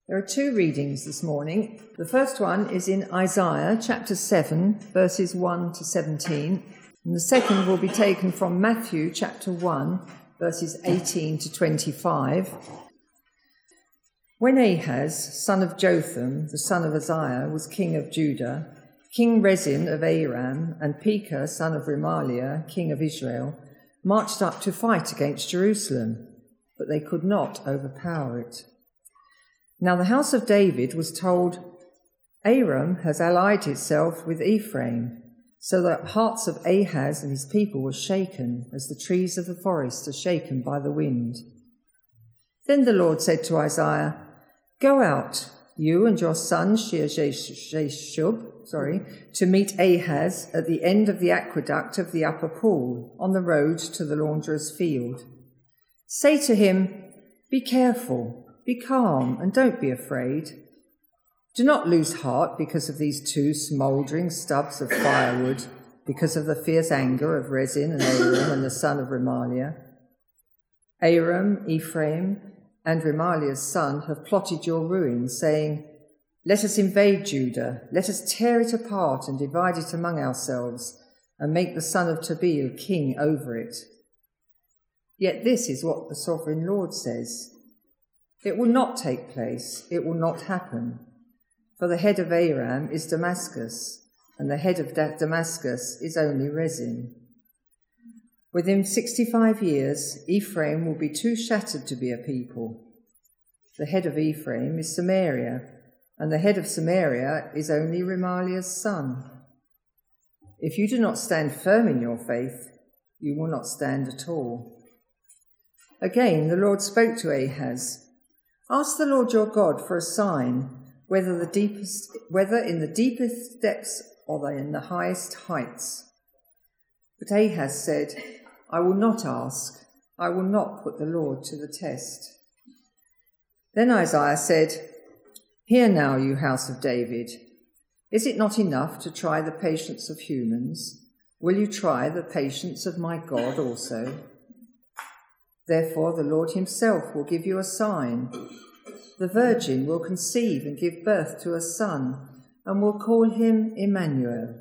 There are two readings this morning. The first one is in Isaiah chapter 7, verses 1 to 17. And the second will be taken from Matthew chapter 1, verses 18 to 25. When Ahaz, son of Jotham, the son of Uzziah, was king of Judah, King Rezin of Aram and Pekah, son of Remaliah, king of Israel, marched up to fight against Jerusalem, but they could not overpower it. Now the house of David was told, Aram has allied itself with Ephraim, so that the hearts of Ahaz and his people were shaken, as the trees of the forest are shaken by the wind. Then the Lord said to Isaiah, Go out, you and your son Shear-Jashub, to meet Ahaz at the end of the aqueduct of the upper pool, on the road to the launderer's field. Say to him, Be careful, be calm, and don't be afraid. Do not lose heart because of these two smouldering stubs of firewood, because of the fierce anger of Rezin and Aram and the son of Remaliah. Aram, Ephraim, and Remaliah's son have plotted your ruin, saying, Let us invade Judah, let us tear it apart and divide it among ourselves, and make the son of Tabeel king over it. Yet this is what the sovereign Lord says. It will not take place, it will not happen. For the head of Aram is Damascus, and the head of Damascus is only Rezin. Within 65 years, Ephraim will be too shattered to be a people. The head of Ephraim is Samaria, and the head of Samaria is only Remaliah's son. If you do not stand firm in your faith, you will not stand at all. Again, the Lord spoke to Ahaz, Ask the Lord your God for a sign, whether in the deepest depths or in the highest heights. But Ahaz said, I will not ask. I will not put the Lord to the test. Then Isaiah said, Hear now, you house of David. Is it not enough to try the patience of humans? Will you try the patience of my God also? Therefore the Lord himself will give you a sign. The virgin will conceive and give birth to a son, and will call him Emmanuel.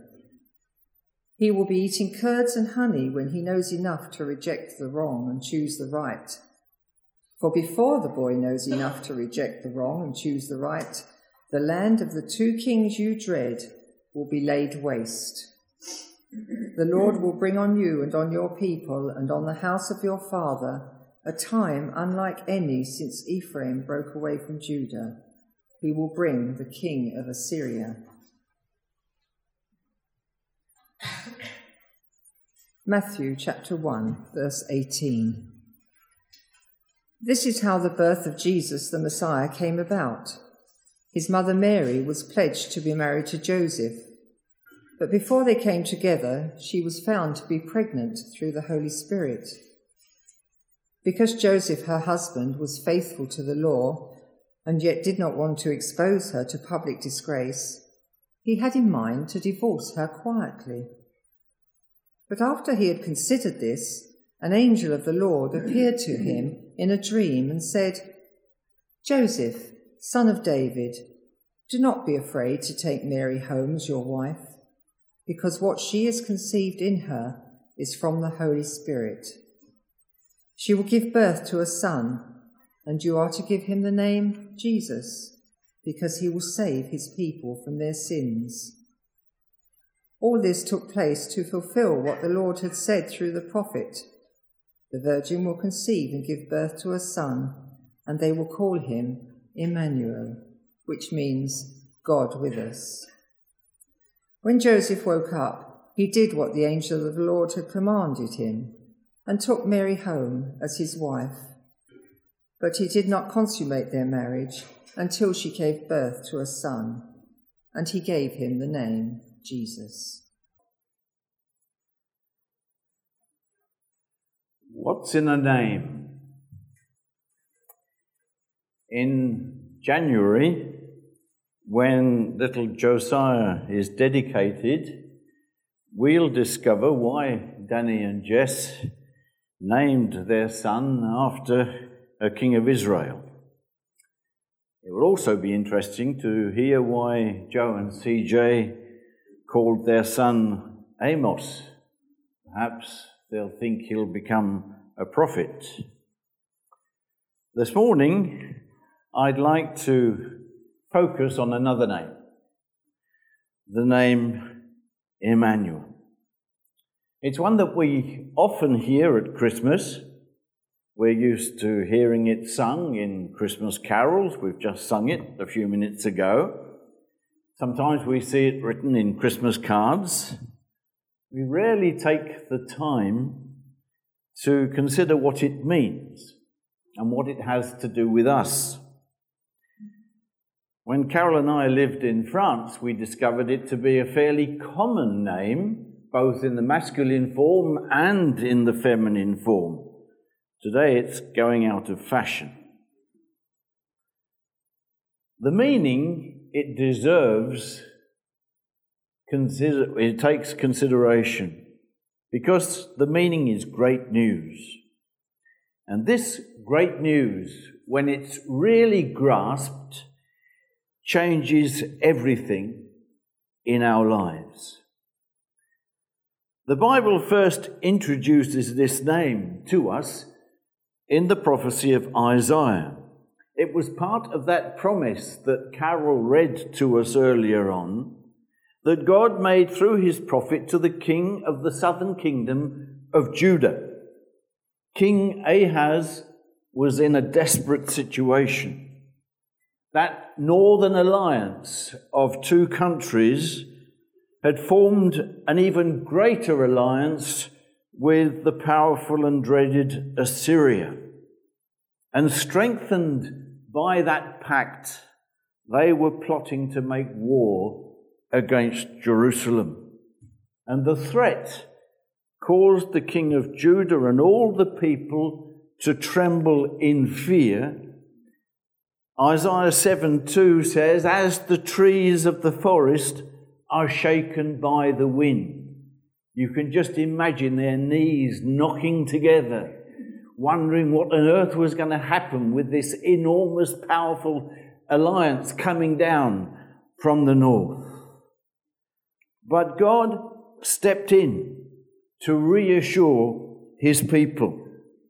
He will be eating curds and honey when he knows enough to reject the wrong and choose the right. For before the boy knows enough to reject the wrong and choose the right, the land of the two kings you dread will be laid waste. The Lord will bring on you and on your people and on the house of your father a time unlike any since Ephraim broke away from Judah. He will bring the king of Assyria. Matthew chapter 1, verse 18. This is how the birth of Jesus the Messiah came about. His mother Mary was pledged to be married to Joseph, but before they came together, she was found to be pregnant through the Holy Spirit. Because Joseph, her husband, was faithful to the law and yet did not want to expose her to public disgrace, he had in mind to divorce her quietly. But after he had considered this, an angel of the Lord appeared to him in a dream and said, Joseph, son of David, do not be afraid to take Mary home as your wife, because what she has conceived in her is from the Holy Spirit. She will give birth to a son, and you are to give him the name Jesus, because he will save his people from their sins. All this took place to fulfill what the Lord had said through the prophet. The virgin will conceive and give birth to a son, and they will call him Emmanuel, which means God with us. When Joseph woke up, he did what the angel of the Lord had commanded him, and took Mary home as his wife. But he did not consummate their marriage until she gave birth to a son, and he gave him the name Jesus. What's in a name? In January, when little Josiah is dedicated, we'll discover why Danny and Jess named their son after a king of Israel. It will also be interesting to hear why Joe and CJ called their son Amos. Perhaps they'll think he'll become a prophet. This morning, I'd like to focus on another name, the name Emmanuel. It's one that we often hear at Christmas. We're used to hearing it sung in Christmas carols. We've just sung it a few minutes ago. Sometimes we see it written in Christmas cards. We rarely take the time to consider what it means and what it has to do with us. When Carol and I lived in France, we discovered it to be a fairly common name, both in the masculine form and in the feminine form. Today it's going out of fashion. The meaning it deserves, it takes consideration, because the meaning is great news. And this great news, when it's really grasped, changes everything in our lives. The Bible first introduces this name to us in the prophecy of Isaiah. It was part of that promise that Carol read to us earlier on, that God made through his prophet to the king of the southern kingdom of Judah. King Ahaz was in a desperate situation. That northern alliance of two countries had formed an even greater alliance with the powerful and dreaded Assyria. And strengthened by that pact, they were plotting to make war against Jerusalem. And the threat caused the king of Judah and all the people to tremble in fear. Isaiah 7:2 says, "As the trees of the forest are shaken by the wind." You can just imagine their knees knocking together, wondering what on earth was going to happen with this enormous, powerful alliance coming down from the north. But God stepped in to reassure his people.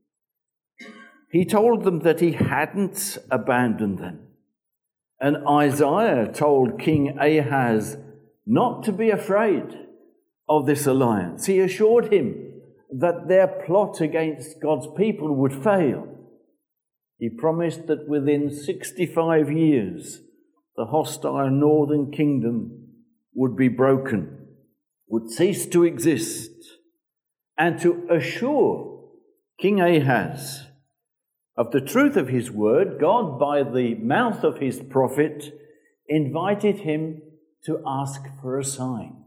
He told them that he hadn't abandoned them. And Isaiah told King Ahaz not to be afraid of this alliance. He assured him that their plot against God's people would fail. He promised that within 65 years, the hostile northern kingdom would be broken, would cease to exist, and to assure King Ahaz of the truth of his word, God, by the mouth of his prophet, invited him to ask for a sign.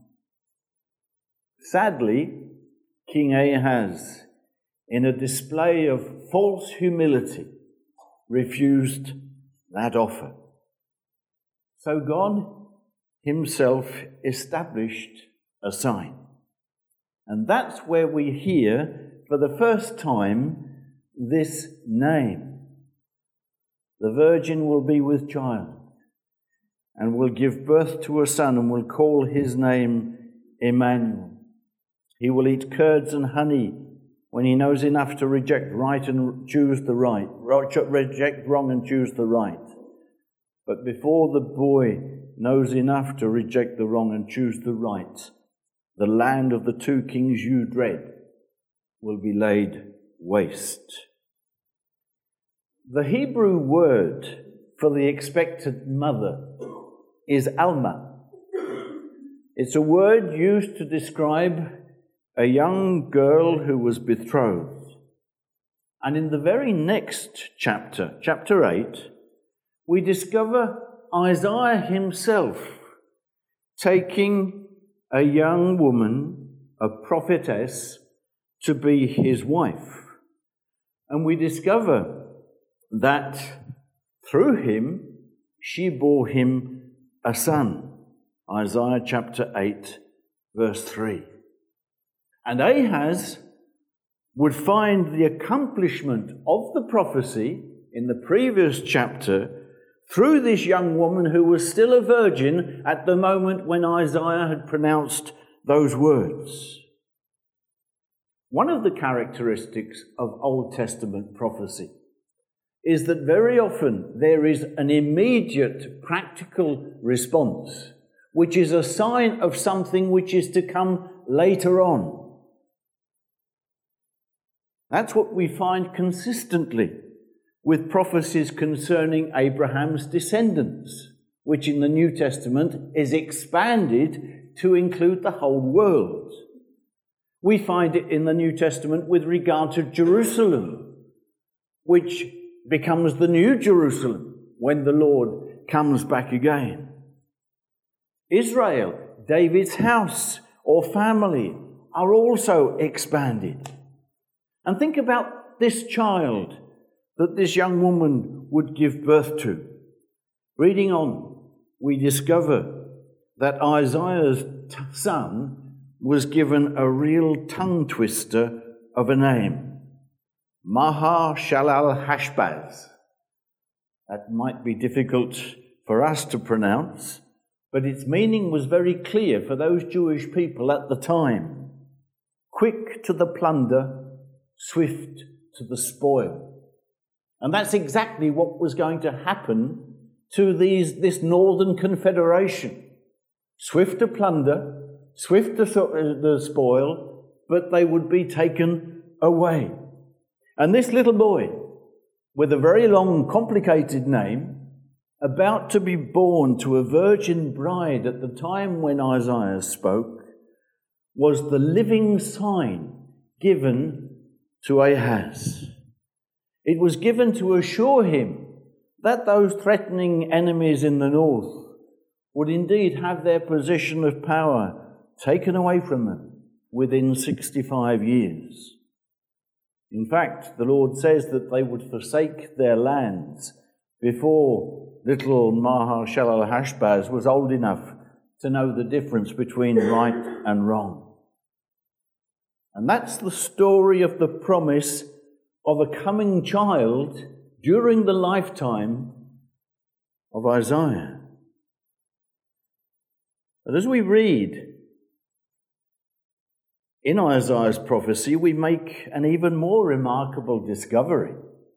Sadly, King Ahaz, in a display of false humility, refused that offer. So God himself established a sign. And that's where we hear for the first time this name. The virgin will be with child and will give birth to a son and will call his name Emmanuel. He will eat curds and honey when he knows enough to reject right and choose the right, reject wrong and choose the right. But before the boy knows enough to reject the wrong and choose the right, the land of the two kings you dread will be laid waste. The Hebrew word for the expected mother is Alma. It's a word used to describe a young girl who was betrothed. And in the very next chapter, chapter 8, we discover Isaiah himself taking a young woman, a prophetess, to be his wife. And we discover that through him, she bore him a son. Isaiah chapter 8, verse 3. And Ahaz would find the accomplishment of the prophecy in the previous chapter through this young woman who was still a virgin at the moment when Isaiah had pronounced those words. One of the characteristics of Old Testament prophecy is that very often there is an immediate practical response, which is a sign of something which is to come later on. That's what we find consistently with prophecies concerning Abraham's descendants, which in the New Testament is expanded to include the whole world. We find it in the New Testament with regard to Jerusalem, which becomes the New Jerusalem when the Lord comes back again. Israel, David's house or family, are also expanded. And think about this child that this young woman would give birth to. Reading on, we discover that Isaiah's son was given a real tongue twister of a name. Maher-shalal-hash-baz. That might be difficult for us to pronounce, but its meaning was very clear for those Jewish people at the time. Quick to the plunder, swift to the spoil. And that's exactly what was going to happen to this Northern Confederation. Swift to plunder, swift to the spoil, but they would be taken away. And this little boy, with a very long, complicated name, about to be born to a virgin bride at the time when Isaiah spoke, was the living sign given to Ahaz. It was given to assure him that those threatening enemies in the north would indeed have their position of power taken away from them within 65 years. In fact, the Lord says that they would forsake their lands before little Maher-shalal-hash-baz was old enough to know the difference between right and wrong. And that's the story of the promise of a coming child during the lifetime of Isaiah. But as we read in Isaiah's prophecy, we make an even more remarkable discovery,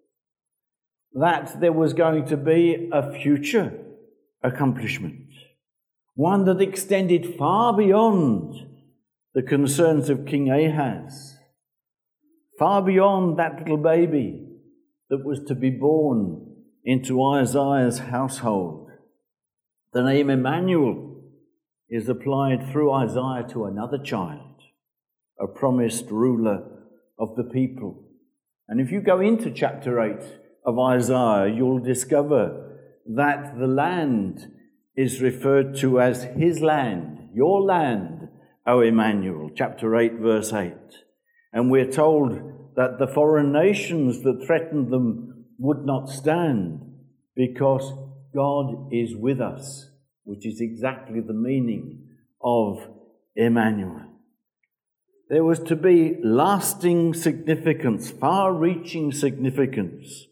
that there was going to be a future accomplishment, one that extended far beyond the concerns of King Ahaz, far beyond that little baby that was to be born into Isaiah's household. The name Emmanuel is applied through Isaiah to another child, a promised ruler of the people. And if you go into chapter 8 of Isaiah, you'll discover that the land is referred to as his land, your land, O Emmanuel, chapter 8, verse 8. And we're told that the foreign nations that threatened them would not stand because God is with us, which is exactly the meaning of Emmanuel. There was to be lasting significance, far-reaching significance,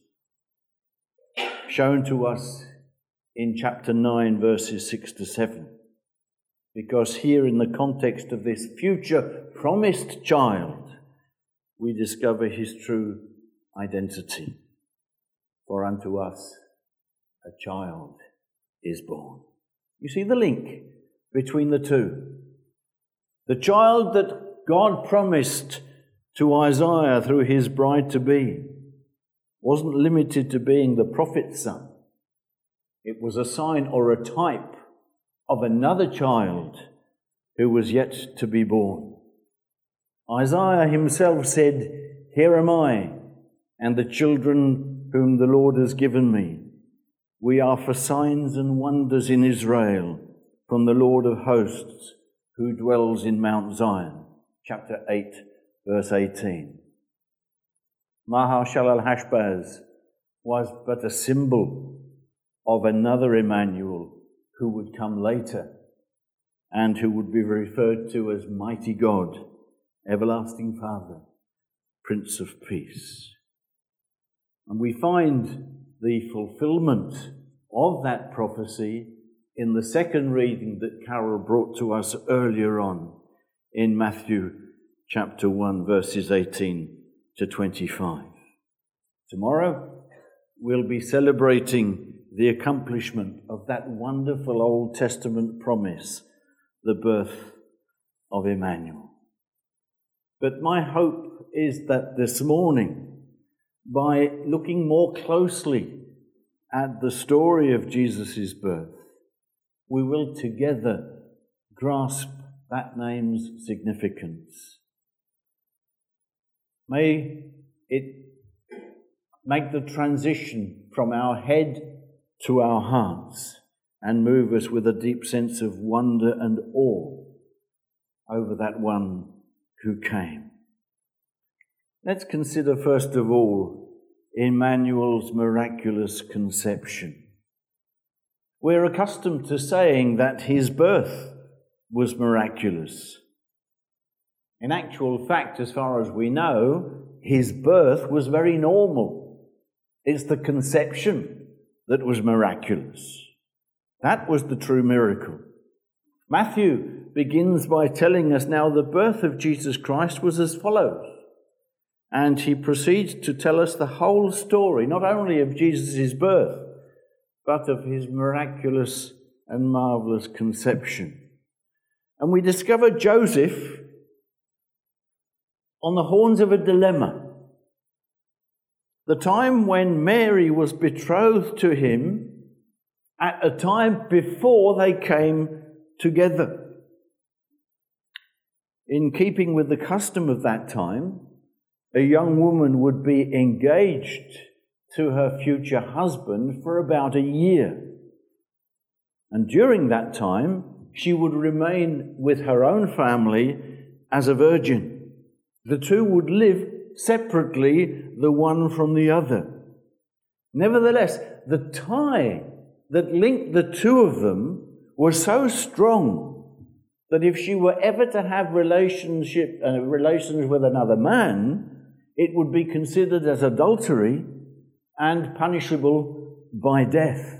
shown to us in chapter 9, verses 6 to 7. Because here, in the context of this future promised child, we discover his true identity. For unto us a child is born. You see the link between the two. The child that God promised to Isaiah through his bride-to-be wasn't limited to being the prophet's son. It was a sign or a type of another child who was yet to be born. Isaiah himself said, "Here am I, and the children whom the Lord has given me. We are for signs and wonders in Israel from the Lord of hosts who dwells in Mount Zion." Chapter 8, verse 18. Maher-shalal-hash-baz was but a symbol of another Emmanuel who would come later and who would be referred to as Mighty God, Everlasting Father, Prince of Peace. And we find the fulfillment of that prophecy in the second reading that Carol brought to us earlier on in Matthew chapter 1, verses 18 to 25. Tomorrow we'll be celebrating the accomplishment of that wonderful Old Testament promise, the birth of Emmanuel. But my hope is that this morning, by looking more closely at the story of Jesus' birth, we will together grasp that name's significance. May it make the transition from our head to our hearts and move us with a deep sense of wonder and awe over that one who came. Let's consider first of all Emmanuel's miraculous conception. We're accustomed to saying that his birth was miraculous. In actual fact, as far as we know, his birth was very normal. It's the conception that was miraculous. That was the true miracle. Matthew begins by telling us now the birth of Jesus Christ was as follows. And he proceeds to tell us the whole story, not only of Jesus' birth, but of his miraculous and marvelous conception. And we discover Joseph on the horns of a dilemma. The time when Mary was betrothed to him at a time before they came together. In keeping with the custom of that time, a young woman would be engaged to her future husband for about a year. And during that time, she would remain with her own family as a virgin. The two would live separately, the one from the other. Nevertheless, the tie that linked the two of them was so strong that if she were ever to have relations with another man, it would be considered as adultery and punishable by death.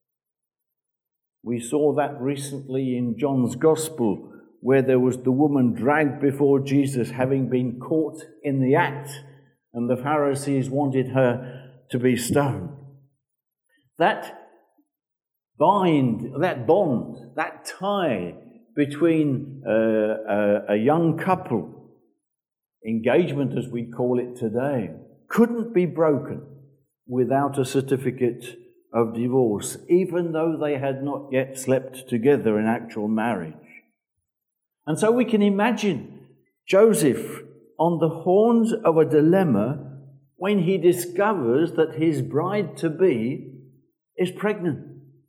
We saw that recently in John's Gospel, where there was the woman dragged before Jesus having been caught in the act, and the Pharisees wanted her to be stoned. That bond, that tie between a young couple, engagement as we call it today, couldn't be broken without a certificate of divorce, even though they had not yet slept together in actual marriage. And so we can imagine Joseph on the horns of a dilemma when he discovers that his bride-to-be is pregnant.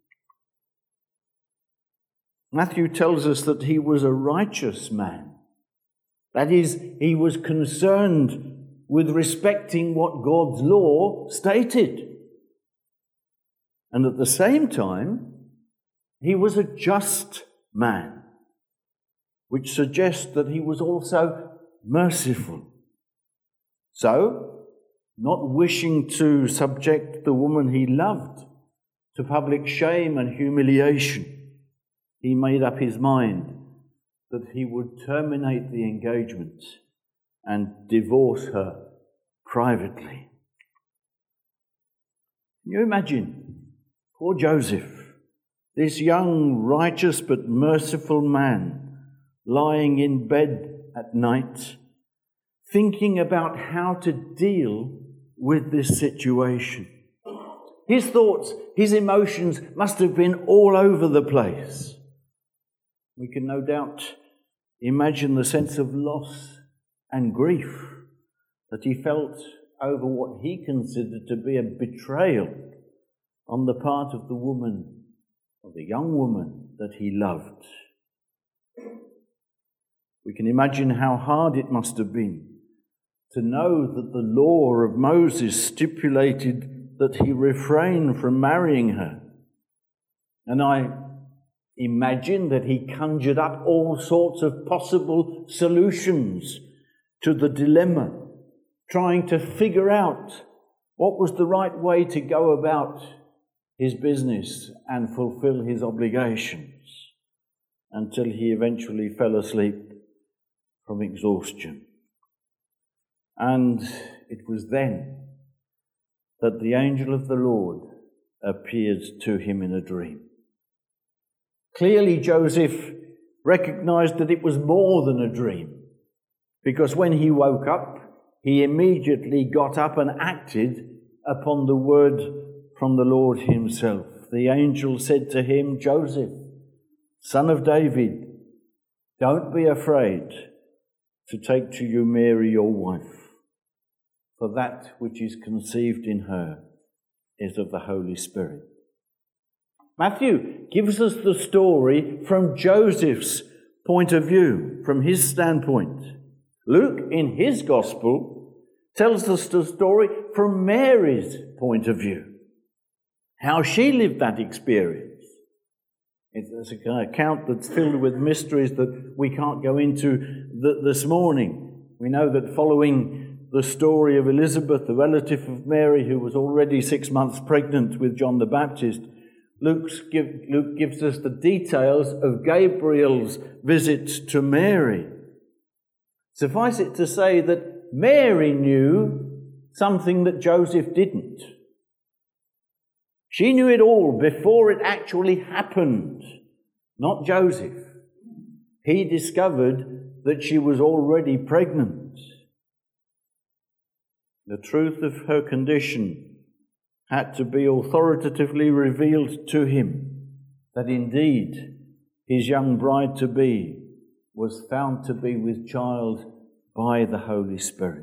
Matthew tells us that he was a righteous man. That is, he was concerned with respecting what God's law stated. And at the same time, he was a just man, which suggests that he was also merciful. So, not wishing to subject the woman he loved to public shame and humiliation, he made up his mind that he would terminate the engagement and divorce her privately. Can you imagine poor Joseph, this young, righteous but merciful man, lying in bed at night, thinking about how to deal with this situation? His thoughts, his emotions must have been all over the place. We can no doubt imagine the sense of loss and grief that he felt over what he considered to be a betrayal on the part of the woman, or the young woman that he loved. We can imagine how hard it must have been to know that the law of Moses stipulated that he refrain from marrying her. And I imagine that he conjured up all sorts of possible solutions to the dilemma, trying to figure out what was the right way to go about his business and fulfill his obligations until he eventually fell asleep from exhaustion. And it was then that the angel of the Lord appeared to him in a dream. Clearly, Joseph recognized that it was more than a dream, because when he woke up, he immediately got up and acted upon the word from the Lord himself. The angel said to him, "Joseph, son of David, don't be afraid to take to you Mary your wife, for that which is conceived in her is of the Holy Spirit." Matthew gives us the story from Joseph's point of view, from his standpoint. Luke, in his gospel, tells us the story from Mary's point of view, how she lived that experience. It's an account that's filled with mysteries that we can't go into this morning. We know that following the story of Elizabeth, the relative of Mary, who was already 6 months pregnant with John the Baptist, Luke gives us the details of Gabriel's visit to Mary. Suffice it to say that Mary knew something that Joseph didn't. She knew it all before it actually happened, not Joseph. He discovered that she was already pregnant. The truth of her condition had to be authoritatively revealed to him, that indeed his young bride-to-be was found to be with child by the Holy Spirit.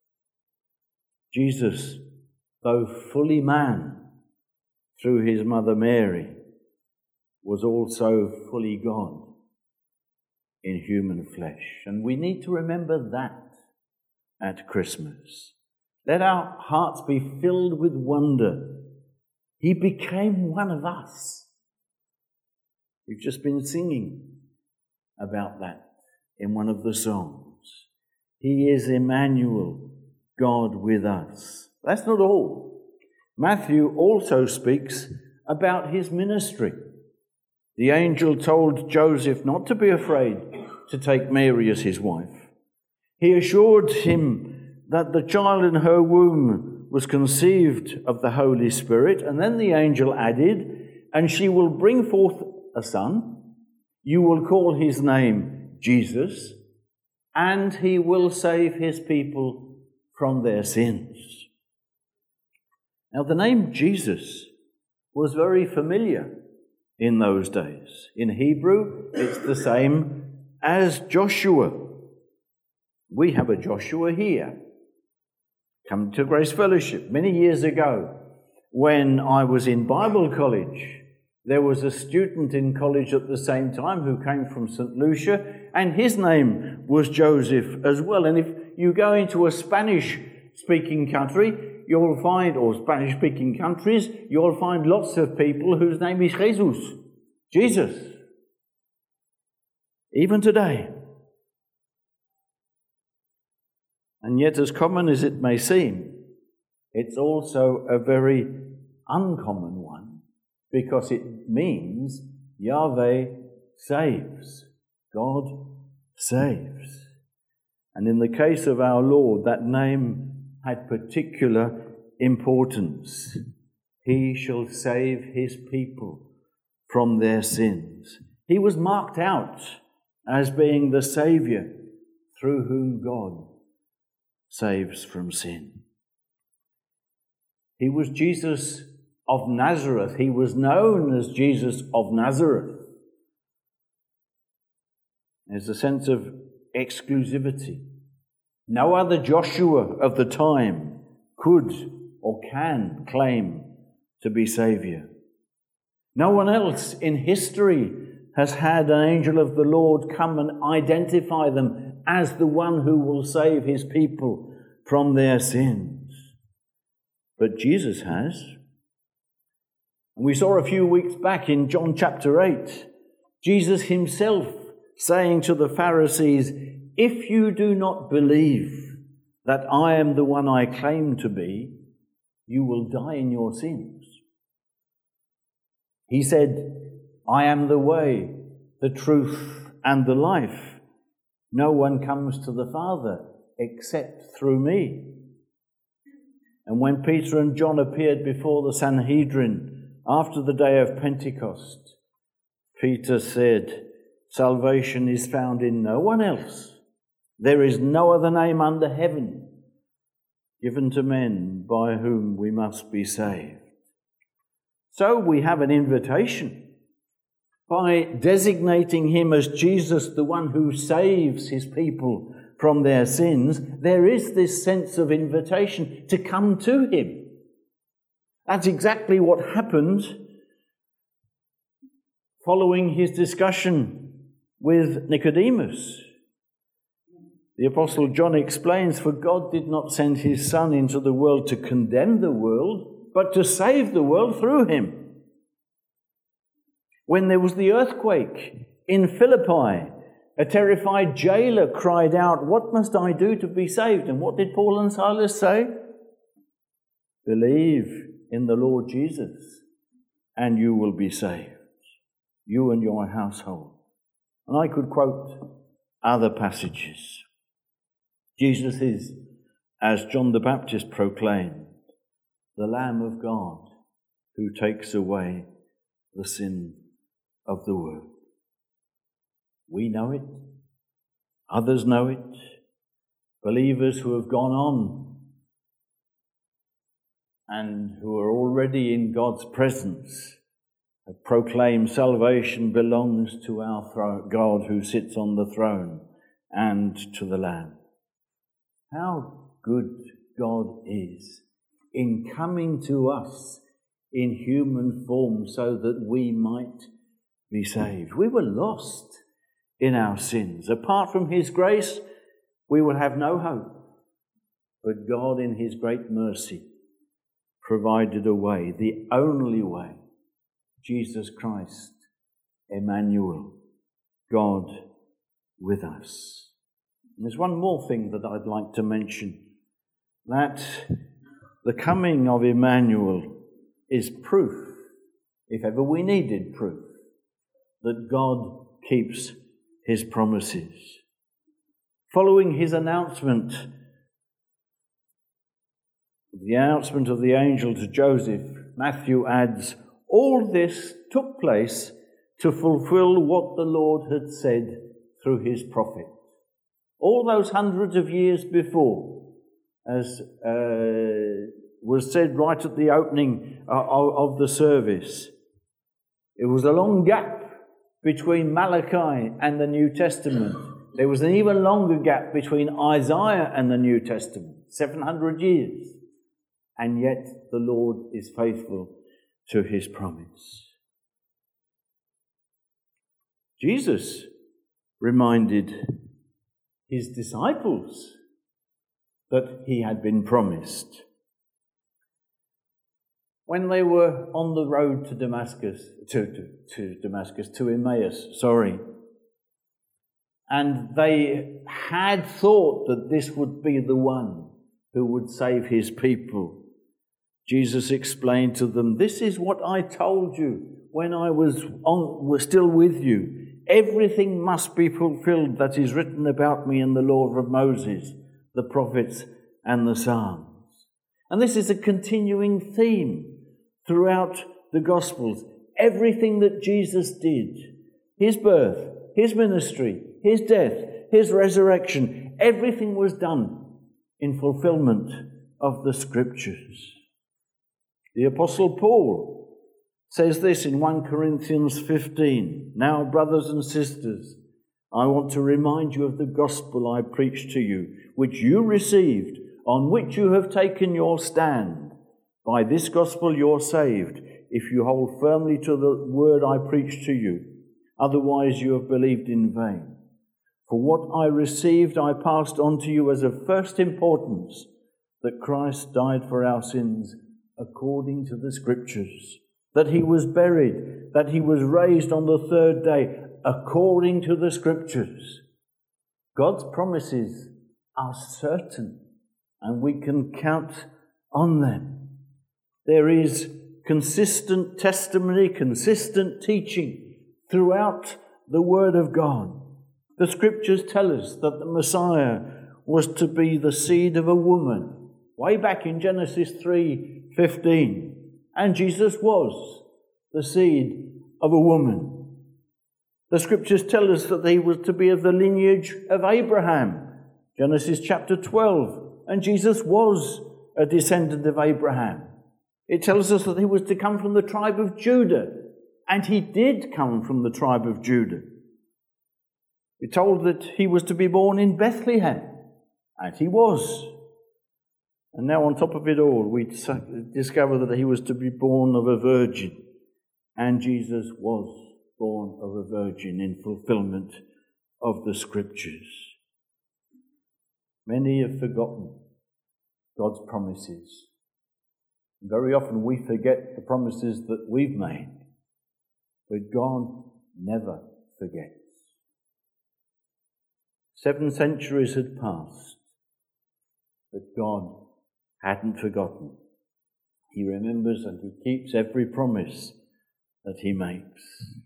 Jesus, though fully man through his mother Mary, was also fully God in human flesh. And we need to remember that at Christmas. Let our hearts be filled with wonder. He became one of us. We've just been singing about that in one of the songs. He is Emmanuel, God with us. That's not all. Matthew also speaks about his ministry. The angel told Joseph not to be afraid to take Mary as his wife. He assured him that the child in her womb was conceived of the Holy Spirit, and then the angel added, "And she will bring forth a son. You will call his name Jesus, and he will save his people from their sins." Now, the name Jesus was very familiar in those days. In Hebrew, it's the same as Joshua. We have a Joshua here. Come to Grace Fellowship. Many years ago, when I was in Bible college, there was a student in college at the same time who came from St. Lucia, and his name was Joseph as well. And if you go into a Spanish-speaking country, you'll find, or Spanish-speaking countries, you'll find lots of people whose name is Jesus. Even today. And yet, as common as it may seem, it's also a very uncommon one, because it means Yahweh saves. God saves. And in the case of our Lord, that name had particular importance. He shall save his people from their sins. He was marked out as being the Saviour through whom God saves from sin. He was Jesus of Nazareth. He was known as Jesus of Nazareth. There's a sense of exclusivity. No other Joshua of the time could or can claim to be Saviour. No one else in history has had an angel of the Lord come and identify them as the one who will save his people from their sins. But Jesus has. And we saw a few weeks back in John chapter 8, Jesus himself saying to the Pharisees, "If you do not believe that I am the one I claim to be, you will die in your sins." He said, I am the way, the truth, and the life. No one comes to the Father except through me. And when Peter and John appeared before the Sanhedrin after the day of Pentecost, Peter said, salvation is found in no one else. There is no other name under heaven given to men by whom we must be saved. So we have an invitation. By designating him as Jesus, the one who saves his people from their sins, there is this sense of invitation to come to him. That's exactly what happened following his discussion with Nicodemus. The Apostle John explains, for God did not send his Son into the world to condemn the world, but to save the world through him. When there was the earthquake in Philippi, a terrified jailer cried out, what must I do to be saved? And what did Paul and Silas say? Believe in the Lord Jesus, and you will be saved, you and your household. And I could quote other passages. Jesus is, as John the Baptist proclaimed, the Lamb of God who takes away the sin of the world. We know it. Others know it. Believers who have gone on and who are already in God's presence have proclaimed salvation belongs to our God who sits on the throne and to the Lamb. How good God is in coming to us in human form so that we might be saved. We were lost in our sins. Apart from his grace, we would have no hope. But God, in his great mercy, provided a way, the only way, Jesus Christ, Emmanuel, God with us. And there's one more thing that I'd like to mention, that the coming of Emmanuel is proof, if ever we needed proof, that God keeps his promises. Following his announcement, the announcement of the angel to Joseph, Matthew adds, all this took place to fulfill what the Lord had said through his prophet. All those hundreds of years before, as was said right at the opening of the service, it was a long gap between Malachi and the New Testament. There was an even longer gap between Isaiah and the New Testament, 700 years. And yet the Lord is faithful to his promise. Jesus reminded his disciples that he had been promised. When they were on the road to Emmaus, and they had thought that this would be the one who would save his people, Jesus explained to them, this is what I told you when I was still with you. Everything must be fulfilled that is written about me in the law of Moses, the prophets, and the Psalms. And this is a continuing theme throughout the Gospels. Everything that Jesus did, his birth, his ministry, his death, his resurrection, everything was done in fulfillment of the Scriptures. The Apostle Paul says this in 1 Corinthians 15. Now, brothers and sisters, I want to remind you of the gospel I preached to you, which you received, on which you have taken your stand. By this gospel you're saved, if you hold firmly to the word I preached to you. Otherwise you have believed in vain. For what I received I passed on to you as of first importance, that Christ died for our sins according to the Scriptures, that he was buried, that he was raised on the third day according to the Scriptures. God's promises are certain, and we can count on them. There is consistent testimony, consistent teaching throughout the Word of God. The Scriptures tell us that the Messiah was to be the seed of a woman, way back in Genesis 3:15. And Jesus was the seed of a woman. The Scriptures tell us that he was to be of the lineage of Abraham, Genesis chapter 12. And Jesus was a descendant of Abraham. It tells us that he was to come from the tribe of Judah, and he did come from the tribe of Judah. We're told that he was to be born in Bethlehem, and he was. And now on top of it all, we discover that he was to be born of a virgin, and Jesus was born of a virgin in fulfillment of the Scriptures. Many have forgotten God's promises. Very often we forget the promises that we've made, but God never forgets. 7 centuries had passed, but God hadn't forgotten. He remembers and he keeps every promise that he makes.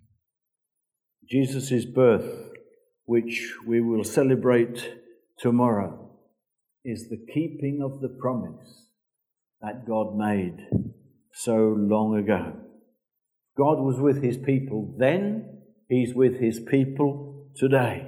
Jesus' birth, which we will celebrate tomorrow, is the keeping of the promise that God made so long ago. God was with his people then, he's with his people today.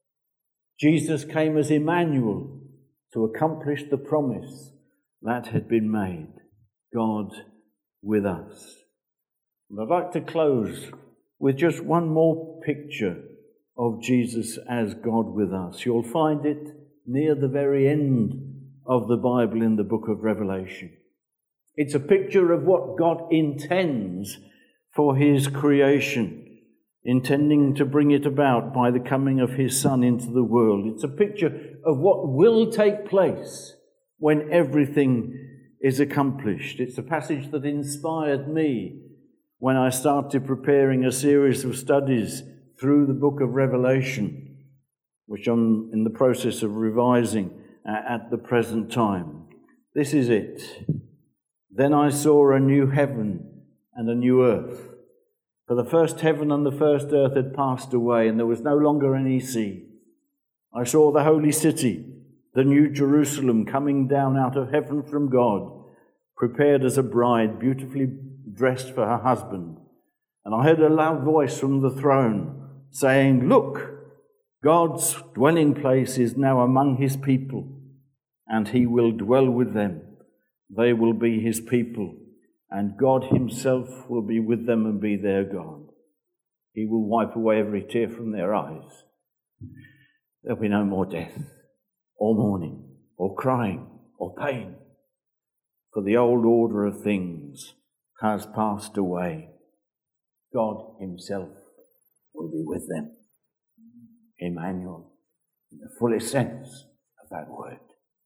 Jesus came as Emmanuel to accomplish the promise that had been made, God with us. And I'd like to close with just one more picture of Jesus as God with us. You'll find it near the very end of the Bible in the book of Revelation. It's a picture of what God intends for his creation, intending to bring it about by the coming of his Son into the world. It's a picture of what will take place when everything is accomplished. It's a passage that inspired me when I started preparing a series of studies through the book of Revelation, which I'm in the process of revising at the present time. This is it. Then I saw a new heaven and a new earth. For the first heaven and the first earth had passed away, and there was no longer any sea. I saw the holy city, the new Jerusalem, coming down out of heaven from God, prepared as a bride, beautifully dressed for her husband. And I heard a loud voice from the throne saying, "Look, God's dwelling place is now among his people, and he will dwell with them. They will be his people, and God himself will be with them and be their God. He will wipe away every tear from their eyes. There'll be no more death, or mourning, or crying, or pain, for the old order of things has passed away. God himself will be with them." Emmanuel, in the fullest sense of that word.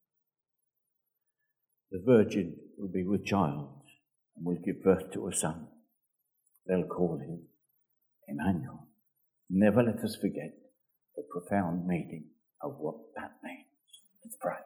The virgin will be with child and will give birth to a son. They'll call him Emmanuel. Never let us forget the profound meaning of what that means. Let's pray.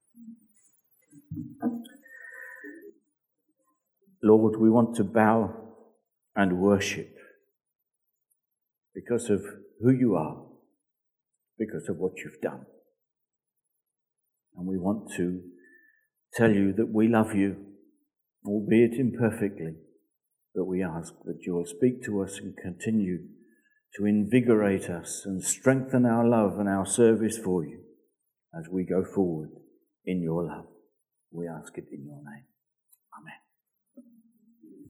Lord, we want to bow and worship because of who you are, because of what you've done. And we want to tell you that we love you, albeit imperfectly, but we ask that you will speak to us and continue to invigorate us and strengthen our love and our service for you as we go forward in your love. We ask it in your name. Amen.